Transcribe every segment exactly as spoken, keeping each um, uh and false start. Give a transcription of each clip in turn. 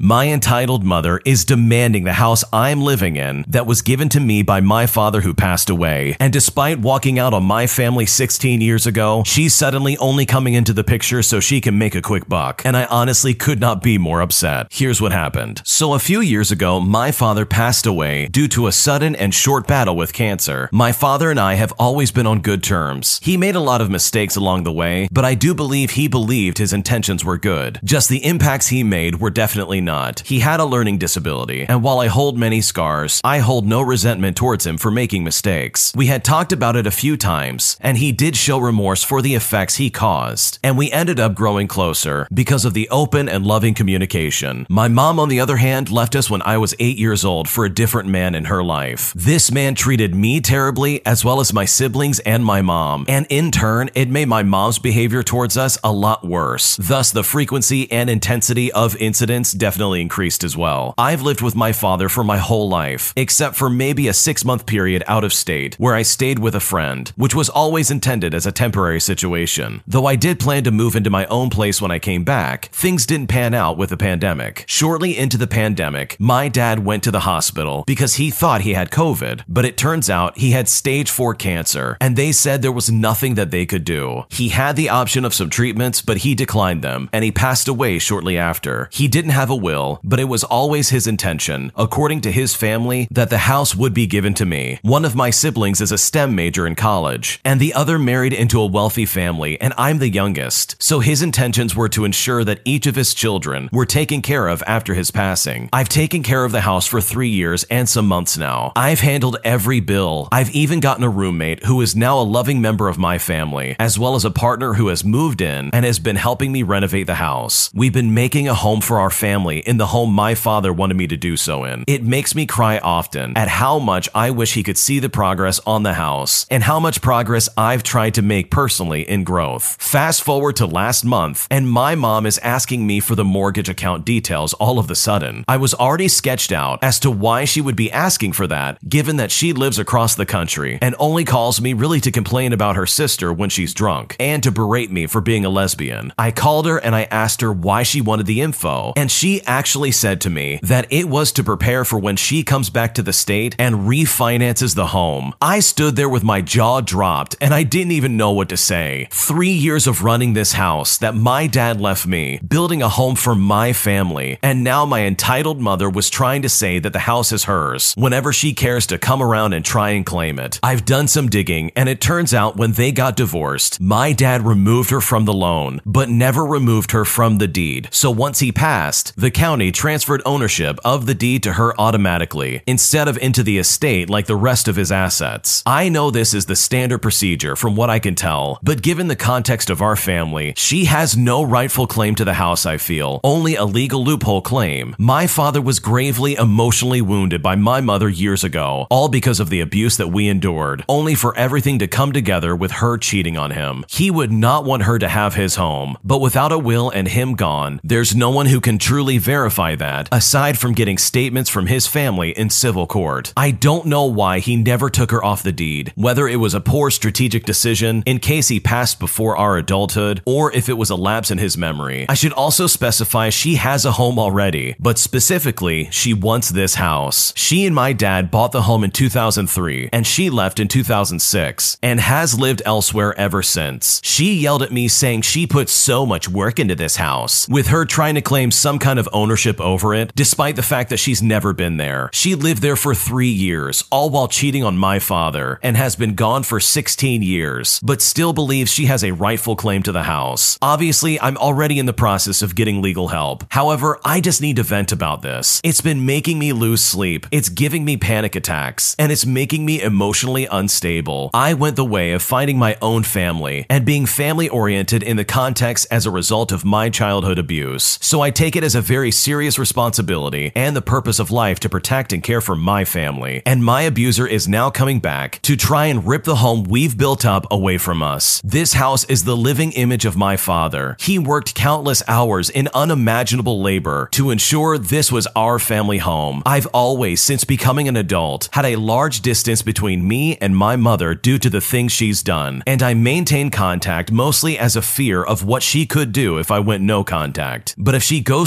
My entitled mother is demanding the house I'm living in that was given to me by my father who passed away. And despite walking out on my family sixteen years ago, she's suddenly only coming into the picture so she can make a quick buck. And I honestly could not be more upset. Here's what happened. So a few years ago, my father passed away due to a sudden and short battle with cancer. My father and I have always been on good terms. He made a lot of mistakes along the way, but I do believe he believed his intentions were good. Just the impacts he made were definitely not. He had a learning disability, and while I hold many scars, I hold no resentment towards him for making mistakes. We had talked about it a few times, and he did show remorse for the effects he caused, and we ended up growing closer because of the open and loving communication. My mom, on the other hand, left us when I was eight years old for a different man in her life. This man treated me terribly, as well as my siblings and my mom, and in turn, it made my mom's behavior towards us a lot worse. Thus, the frequency and intensity of incidents definitely increased as well. I've lived with my father for my whole life, except for maybe a six-month period out of state, where I stayed with a friend, which was always intended as a temporary situation. Though I did plan to move into my own place when I came back, things didn't pan out with the pandemic. Shortly into the pandemic, my dad went to the hospital because he thought he had COVID, but it turns out he had stage four cancer, and they said there was nothing that they could do. He had the option of some treatments, but he declined them, and he passed away shortly after. He didn't have a will, but it was always his intention, according to his family, that the house would be given to me. One of my siblings is a STEM major in college, and the other married into a wealthy family, and I'm the youngest. So his intentions were to ensure that each of his children were taken care of after his passing. I've taken care of the house for three years and some months now. I've handled every bill. I've even gotten a roommate who is now a loving member of my family, as well as a partner who has moved in and has been helping me renovate the house. We've been making a home for our family in the home my father wanted me to do so in. It makes me cry often at how much I wish he could see the progress on the house and how much progress I've tried to make personally in growth. Fast forward to last month, and my mom is asking me for the mortgage account details all of the sudden. I was already sketched out as to why she would be asking for that, given that she lives across the country and only calls me really to complain about her sister when she's drunk and to berate me for being a lesbian. I called her and I asked her why she wanted the info, and she actually said to me that it was to prepare for when she comes back to the state and refinances the home. I stood there with my jaw dropped and I didn't even know what to say. Three years of running this house that my dad left me, building a home for my family, and now my entitled mother was trying to say that the house is hers whenever she cares to come around and try and claim it. I've done some digging, and it turns out when they got divorced, my dad removed her from the loan, but never removed her from the deed. So once he passed, the county transferred ownership of the deed to her automatically, instead of into the estate like the rest of his assets. I know this is the standard procedure from what I can tell, but given the context of our family, she has no rightful claim to the house, I feel, only a legal loophole claim. My father was gravely emotionally wounded by my mother years ago, all because of the abuse that we endured, only for everything to come together with her cheating on him. He would not want her to have his home, but without a will and him gone, there's no one who can truly verify that, aside from getting statements from his family in civil court. I don't know why he never took her off the deed, whether it was a poor strategic decision in case he passed before our adulthood, or if it was a lapse in his memory. I should also specify she has a home already, but specifically, she wants this house. She and my dad bought the home in two thousand three, and she left in two thousand six, and has lived elsewhere ever since. She yelled at me saying she put so much work into this house, with her trying to claim some kind of ownership over it, despite the fact that she's never been there. She lived there for three years, all while cheating on my father, and has been gone for sixteen years, but still believes she has a rightful claim to the house. Obviously, I'm already in the process of getting legal help. However, I just need to vent about this. It's been making me lose sleep, it's giving me panic attacks, and it's making me emotionally unstable. I went the way of finding my own family and being family-oriented in the context as a result of my childhood abuse, so I take it as a very serious responsibility and the purpose of life to protect and care for my family, and my abuser is now coming back to try and rip the home we've built up away from us. This house is the living image of my father. He worked countless hours in unimaginable labor to ensure this was our family home. I've always, since becoming an adult, had a large distance between me and my mother due to the things she's done, and I maintain contact mostly as a fear of what she could do if I went no contact. But if she goes through with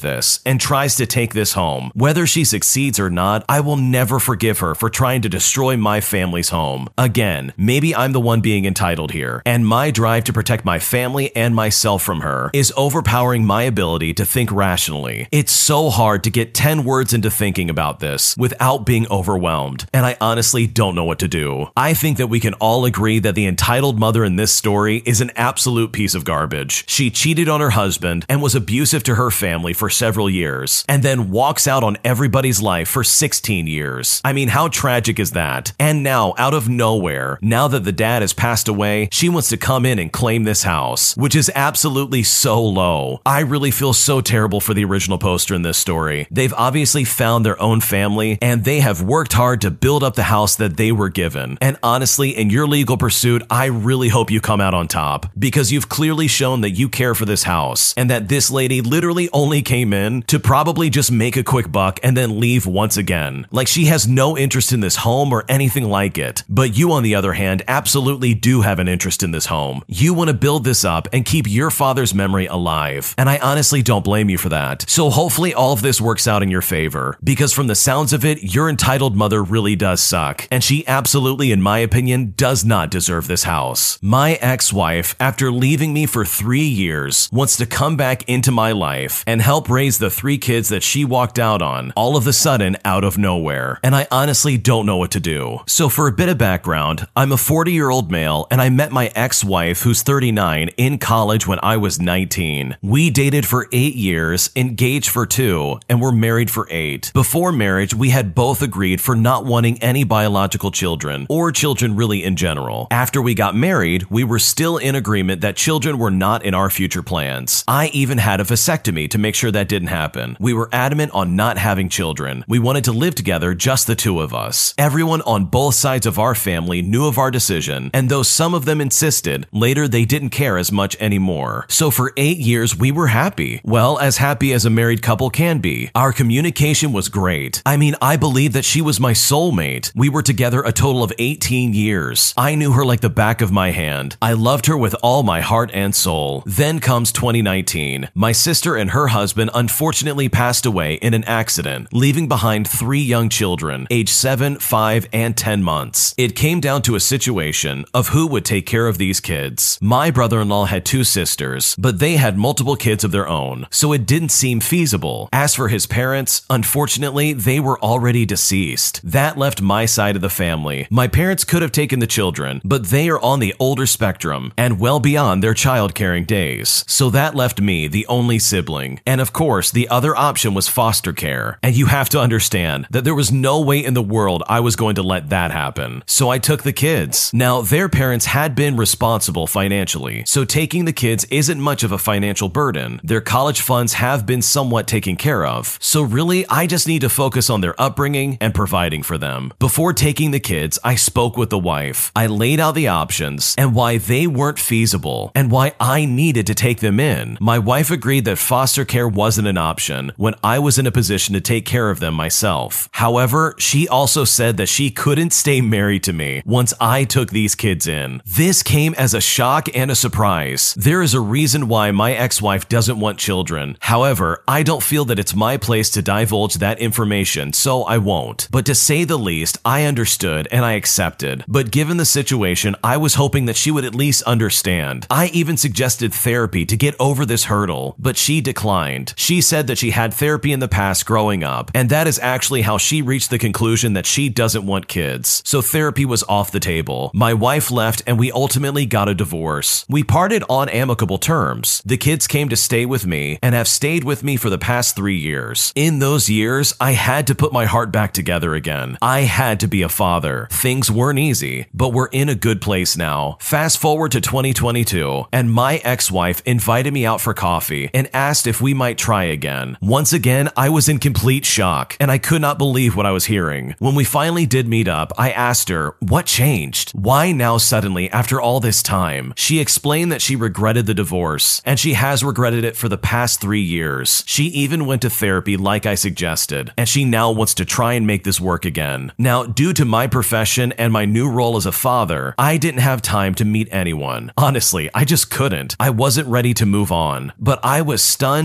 with this and tries to take this home. Whether she succeeds or not, I will never forgive her for trying to destroy my family's home. Again, maybe I'm the one being entitled here, and my drive to protect my family and myself from her is overpowering my ability to think rationally. It's so hard to get ten words into thinking about this without being overwhelmed, and I honestly don't know what to do. I think that we can all agree that the entitled mother in this story is an absolute piece of garbage. She cheated on her husband and was abusive to her family for several years, and then walks out on everybody's life for sixteen years. I mean, how tragic is that? And now, out of nowhere, now that the dad has passed away, she wants to come in and claim this house, which is absolutely so low. I really feel so terrible for the original poster in this story. They've obviously found their own family, and they have worked hard to build up the house that they were given. And honestly, in your legal pursuit, I really hope you come out on top, because you've clearly shown that you care for this house, and that this lady literally only came in to probably just make a quick buck and then leave once again. Like, she has no interest in this home or anything like it. But you, on the other hand, absolutely do have an interest in this home. You want to build this up and keep your father's memory alive, and I honestly don't blame you for that. So hopefully all of this works out in your favor, because from the sounds of it, your entitled mother really does suck, and she absolutely, in my opinion, does not deserve this house. My ex-wife, after leaving me for three years, wants to come back into my life and help raise the three kids that she walked out on, all of a sudden out of nowhere, and I honestly don't know what to do. So for a bit of background, I'm a forty-year-old male, and I met my ex-wife, who's thirty-nine, in college when I was nineteen. We dated for eight years, engaged for two, and were married for eight. Before marriage, we had both agreed for not wanting any biological children, or children really in general. After we got married, we were still in agreement that children were not in our future plans. I even had a vasectomy to make sure that didn't happen. We were adamant on not having children. We wanted to live together, just the two of us. Everyone on both sides of our family knew of our decision, and though some of them insisted, later they didn't care as much anymore. So for eight years, we were happy. Well, as happy as a married couple can be. Our communication was great. I mean, I believe that she was my soulmate. We were together a total of eighteen years. I knew her like the back of my hand. I loved her with all my heart and soul. Then comes twenty nineteen. My sister and her husband unfortunately passed away in an accident, leaving behind three young children, aged seven, five, and ten months. It came down to a situation of who would take care of these kids. My brother-in-law had two sisters, but they had multiple kids of their own, so it didn't seem feasible. As for his parents, unfortunately, they were already deceased. That left my side of the family. My parents could have taken the children, but they are on the older spectrum and well beyond their child-caring days. So that left me, the only sibling. And of course, the other option was foster care. And you have to understand that there was no way in the world I was going to let that happen. So I took the kids. Now, their parents had been responsible financially, so taking the kids isn't much of a financial burden. Their college funds have been somewhat taken care of. So really, I just need to focus on their upbringing and providing for them. Before taking the kids, I spoke with the wife. I laid out the options and why they weren't feasible and why I needed to take them in. My wife agreed that foster care wasn't an option when I was in a position to take care of them myself. However, she also said that she couldn't stay married to me once I took these kids in. This came as a shock and a surprise. There is a reason why my ex-wife doesn't want children. However, I don't feel that it's my place to divulge that information, so I won't. But to say the least, I understood and I accepted. But given the situation, I was hoping that she would at least understand. I even suggested therapy to get over this hurdle, but she declined. She said that she had therapy in the past growing up, and that is actually how she reached the conclusion that she doesn't want kids. So therapy was off the table. My wife left and we ultimately got a divorce. We parted on amicable terms. The kids came to stay with me and have stayed with me for the past three years. In those years, I had to put my heart back together again. I had to be a father. Things weren't easy, but we're in a good place now. Fast forward to twenty twenty-two, and my ex-wife invited me out for coffee and asked if we might try again. Once again, I was in complete shock, and I could not believe what I was hearing. When we finally did meet up, I asked her, what changed? Why now suddenly after all this time? She explained that she regretted the divorce, and she has regretted it for the past three years. She even went to therapy like I suggested, and she now wants to try and make this work again. Now, due to my profession and my new role as a father, I didn't have time to meet anyone. Honestly, I just couldn't. I wasn't ready to move on, but I was stunned and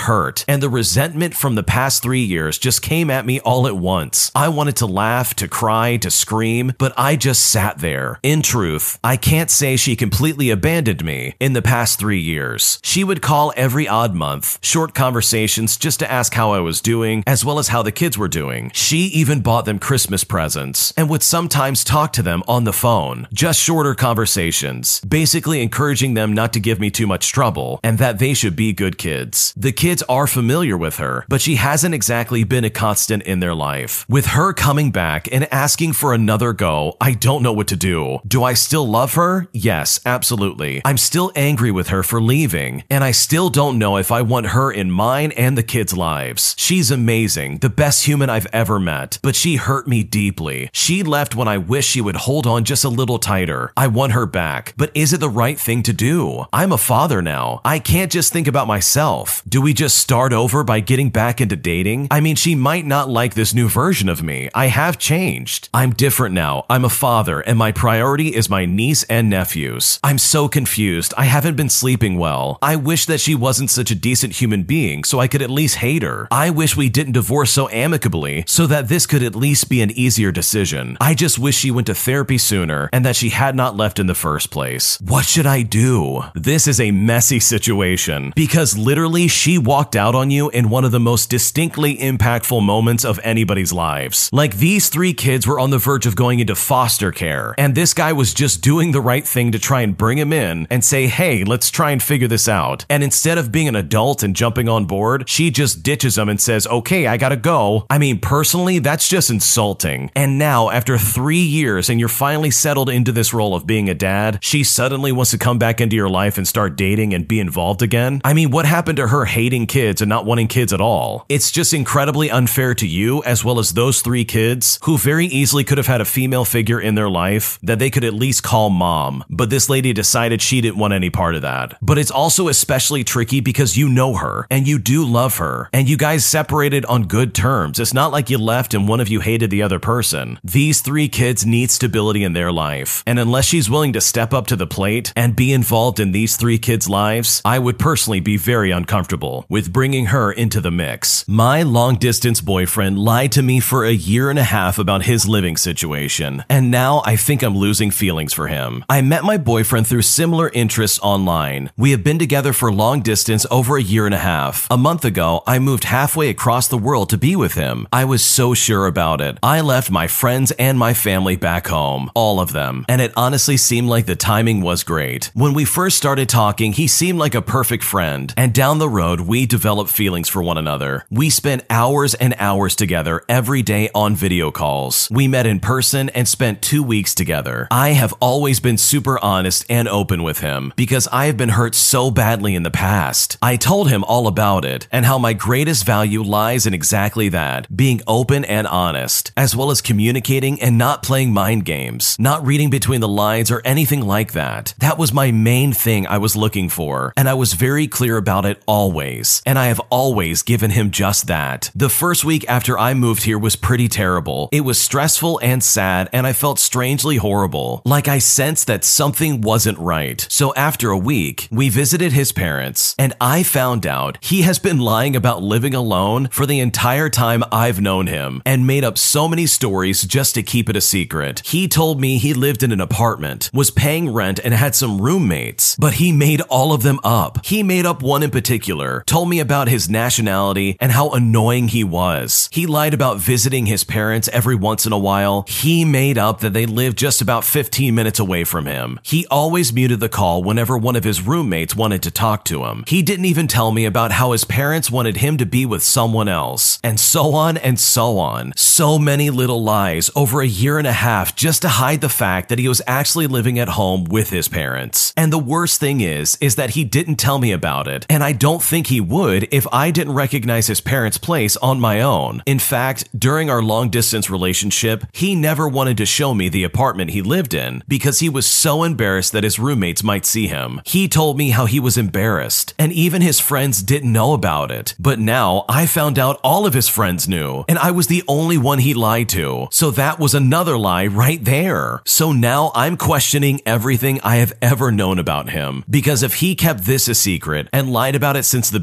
hurt, and the resentment from the past three years just came at me all at once. I wanted to laugh, to cry, to scream, but I just sat there. In truth, I can't say she completely abandoned me in the past three years. She would call every odd month, short conversations just to ask how I was doing, as well as how the kids were doing. She even bought them Christmas presents, and would sometimes talk to them on the phone. Just shorter conversations, basically encouraging them not to give me too much trouble, and that they should be good kids. The kids are familiar with her, but she hasn't exactly been a constant in their life. With her coming back and asking for another go, I don't know what to do. Do I still love her? Yes, absolutely. I'm still angry with her for leaving, and I still don't know if I want her in mine and the kids' lives. She's amazing, the best human I've ever met, but she hurt me deeply. She left when I wish she would hold on just a little tighter. I want her back, but is it the right thing to do? I'm a father now. I can't just think about myself. Do we just start over by getting back into dating? I mean, she might not like this new version of me. I have changed. I'm different now. I'm a father, and my priority is my niece and nephews. I'm so confused. I haven't been sleeping well. I wish that she wasn't such a decent human being so I could at least hate her. I wish we didn't divorce so amicably so that this could at least be an easier decision. I just wish she went to therapy sooner and that she had not left in the first place. What should I do? This is a messy situation because literally she walked out on you in one of the most distinctly impactful moments of anybody's lives. Like, these three kids were on the verge of going into foster care, and this guy was just doing the right thing to try and bring him in and say, hey, let's try and figure this out. And instead of being an adult and jumping on board, she just ditches him and says, okay, I gotta go. I mean, personally, that's just insulting. And now, after three years and you're finally settled into this role of being a dad, she suddenly wants to come back into your life and start dating and be involved again? I mean, what happened to her hating kids and not wanting kids at all? It's just incredibly unfair to you as well as those three kids who very easily could have had a female figure in their life that they could at least call mom, but this lady decided she didn't want any part of that. But it's also especially tricky because you know her and you do love her and you guys separated on good terms. It's not like you left and one of you hated the other person. These three kids need stability in their life, and unless she's willing to step up to the plate and be involved in these three kids' lives, I would personally be very uncomfortable with bringing her into the mix. My long-distance boyfriend lied to me for a year and a half about his living situation, and now I think I'm losing feelings for him. I met my boyfriend through similar interests online. We have been together for long distance over a year and a half. A month ago, I moved halfway across the world to be with him. I was so sure about it. I left my friends and my family back home, all of them, and it honestly seemed like the timing was great. When we first started talking, he seemed like a perfect friend, and down the road, we developed feelings for one another. We spent hours and hours together every day on video calls. We met in person and spent two weeks together. I have always been super honest and open with him because I have been hurt so badly in the past. I told him all about it and how my greatest value lies in exactly that, being open and honest, as well as communicating and not playing mind games, not reading between the lines or anything like that. That was my main thing I was looking for, and I was very clear about it always, and I have always given him just that. The first week after I moved here was pretty terrible. It was stressful and sad, and I felt strangely horrible, like I sensed that something wasn't right. So after a week, we visited his parents, and I found out he has been lying about living alone for the entire time I've known him, and made up so many stories just to keep it a secret. He told me he lived in an apartment, was paying rent, and had some roommates, but he made all of them up. He made up one in particular, told me about his nationality and how annoying he was. He lied about visiting his parents every once in a while. He made up that they lived just about fifteen minutes away from him. He always muted the call whenever one of his roommates wanted to talk to him. He didn't even tell me about how his parents wanted him to be with someone else, and so on and so on. So many little lies over a year and a half just to hide the fact that he was actually living at home with his parents. And the worst thing is, is that he didn't tell me about it, and I don't think he would if I didn't recognize his parents' place on my own. In fact, during our long-distance relationship, he never wanted to show me the apartment he lived in because he was so embarrassed that his roommates might see him. He told me how he was embarrassed, and even his friends didn't know about it. But now I found out all of his friends knew, and I was the only one he lied to. So that was another lie right there. So now I'm questioning everything I have ever known about him, because if he kept this a secret and lied about it since the beginning,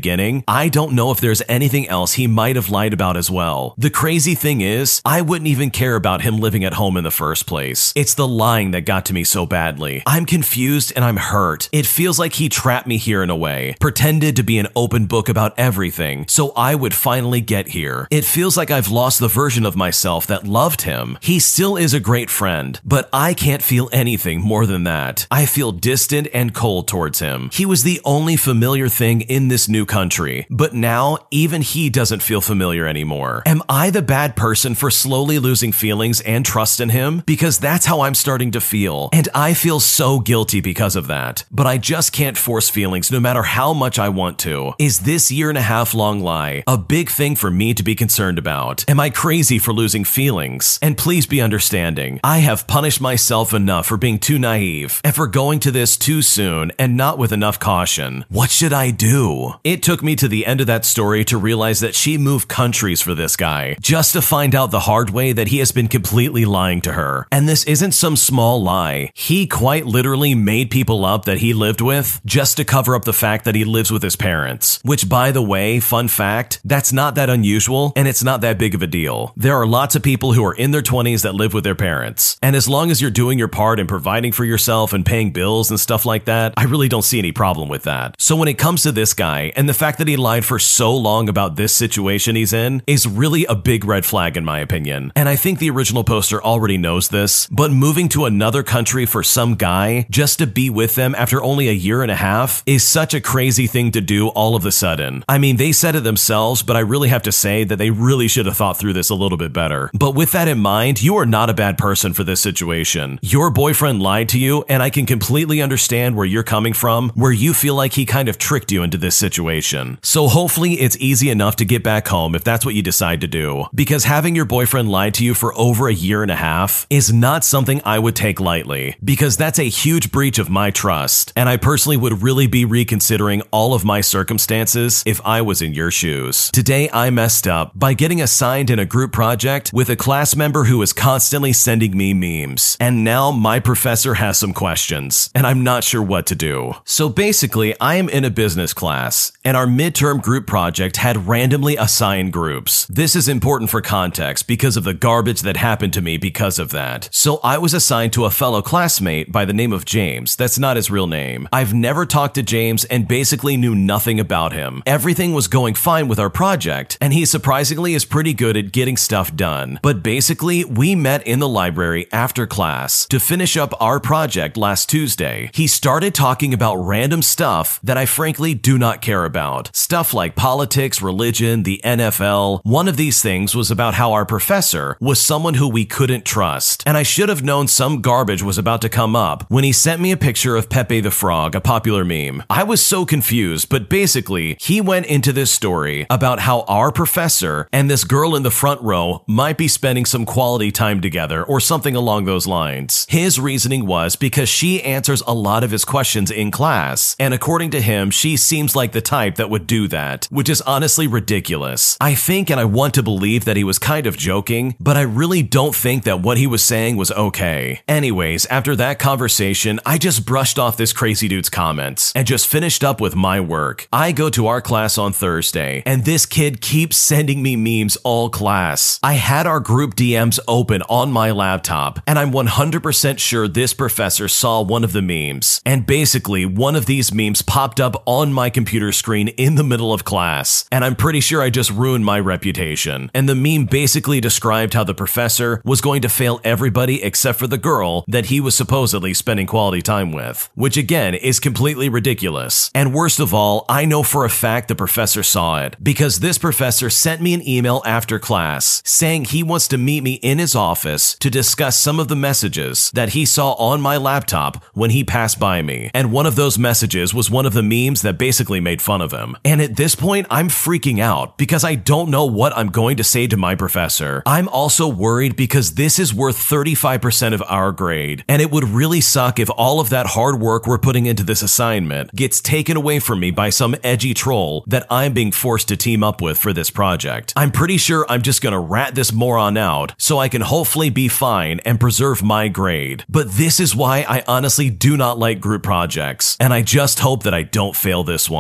beginning, I don't know if there's anything else he might have lied about as well. The crazy thing is, I wouldn't even care about him living at home in the first place. It's the lying that got to me so badly. I'm confused and I'm hurt. It feels like he trapped me here in a way, pretended to be an open book about everything, so I would finally get here. It feels like I've lost the version of myself that loved him. He still is a great friend, but I can't feel anything more than that. I feel distant and cold towards him. He was the only familiar thing in this new country, but now even he doesn't feel familiar anymore. Am I the bad person for slowly losing feelings and trust in him? Because that's how I'm starting to feel, and I feel so guilty because of that. But I just can't force feelings no matter how much I want to. Is this year and a half long lie a big thing for me to be concerned about? Am I crazy for losing feelings? And please be understanding. I have punished myself enough for being too naive and for going to this too soon and not with enough caution. What should I do? It took me to the end of that story to realize that she moved countries for this guy, just to find out the hard way that he has been completely lying to her. And this isn't some small lie. He quite literally made people up that he lived with just to cover up the fact that he lives with his parents. Which, by the way, fun fact, that's not that unusual and it's not that big of a deal. There are lots of people who are in their twenties that live with their parents. And as long as you're doing your part in providing for yourself and paying bills and stuff like that, I really don't see any problem with that. So when it comes to this guy and the fact that he lied for so long about this situation he's in is really a big red flag in my opinion. And I think the original poster already knows this, but moving to another country for some guy just to be with them after only a year and a half is such a crazy thing to do all of a sudden. I mean, they said it themselves, but I really have to say that they really should have thought through this a little bit better. But with that in mind, you are not a bad person for this situation. Your boyfriend lied to you, and I can completely understand where you're coming from, where you feel like he kind of tricked you into this situation. So hopefully it's easy enough to get back home if that's what you decide to do. Because having your boyfriend lie to you for over a year and a half is not something I would take lightly, because that's a huge breach of my trust, and I personally would really be reconsidering all of my circumstances if I was in your shoes. Today I messed up by getting assigned in a group project with a class member who is constantly sending me memes, and now my professor has some questions, and I'm not sure what to do. So basically, I am in a business class, and our midterm group project had randomly assigned groups. This is important for context because of the garbage that happened to me because of that. So I was assigned to a fellow classmate by the name of James. That's not his real name. I've never talked to James and basically knew nothing about him. Everything was going fine with our project, and he surprisingly is pretty good at getting stuff done. But basically, we met in the library after class to finish up our project last Tuesday. He started talking about random stuff that I frankly do not care about. Stuff like politics, religion, the N F L. One of these things was about how our professor was someone who we couldn't trust, and I should have known some garbage was about to come up when he sent me a picture of Pepe the Frog, a popular meme. I was so confused, but basically, he went into this story about how our professor and this girl in the front row might be spending some quality time together or something along those lines. His reasoning was because she answers a lot of his questions in class, and according to him, she seems like the type that would do that, which is honestly ridiculous. I think and I want to believe that he was kind of joking, but I really don't think that what he was saying was okay. Anyways, after that conversation, I just brushed off this crazy dude's comments and just finished up with my work. I go to our class on Thursday, and this kid keeps sending me memes all class. I had our group D Ms open on my laptop, and I'm one hundred percent sure this professor saw one of the memes. And basically, one of these memes popped up on my computer screen in the middle of class, and I'm pretty sure I just ruined my reputation. And the meme basically described how the professor was going to fail everybody except for the girl that he was supposedly spending quality time with, which again is completely ridiculous. And worst of all, I know for a fact the professor saw it, because this professor sent me an email after class saying he wants to meet me in his office to discuss some of the messages that he saw on my laptop when he passed by me. And one of those messages was one of the memes that basically made fun of him. And at this point, I'm freaking out because I don't know what I'm going to say to my professor. I'm also worried because this is worth thirty-five percent of our grade, and it would really suck if all of that hard work we're putting into this assignment gets taken away from me by some edgy troll that I'm being forced to team up with for this project. I'm pretty sure I'm just gonna rat this moron out so I can hopefully be fine and preserve my grade. But this is why I honestly do not like group projects, and I just hope that I don't fail this one. This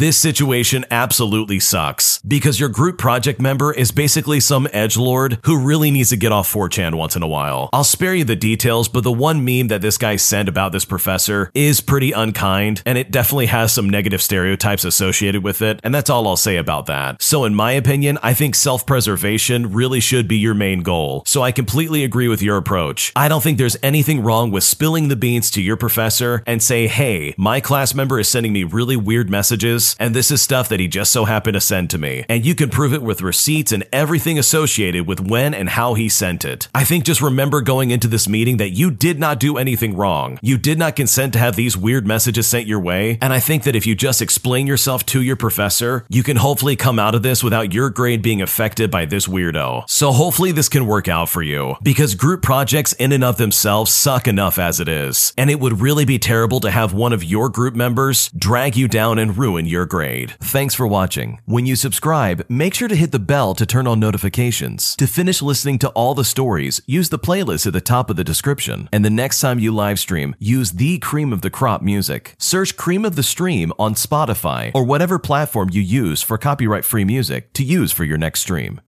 This situation absolutely sucks because your group project member is basically some edgelord who really needs to get off four chan once in a while. I'll spare you the details, but the one meme that this guy sent about this professor is pretty unkind, and it definitely has some negative stereotypes associated with it, and that's all I'll say about that. So in my opinion, I think self-preservation really should be your main goal. So I completely agree with your approach. I don't think there's anything wrong with spilling the beans to your professor and say, hey, my class member is sending me really weird messages, and this is stuff that he just so happened to send to me. And you can prove it with receipts and everything associated with when and how he sent it. I think just remember going into this meeting that you did not do anything wrong. You did not consent to have these weird messages sent your way, and I think that if you just explain yourself to your professor, you can hopefully come out of this without your grade being affected by this weirdo. So hopefully this can work out for you, because group projects in and of themselves suck enough as it is, and it would really be terrible to have one of your group members drag you down and ruin your grade. Thanks for watching. When you subscribe, make sure to hit the bell to turn on notifications. To finish listening to all the stories, use the playlist at the top of the description, and the next time you live stream, use the Cream of the Crop music. Search Cream of the Stream on Spotify or whatever platform you use for copyright-free music to use for your next stream.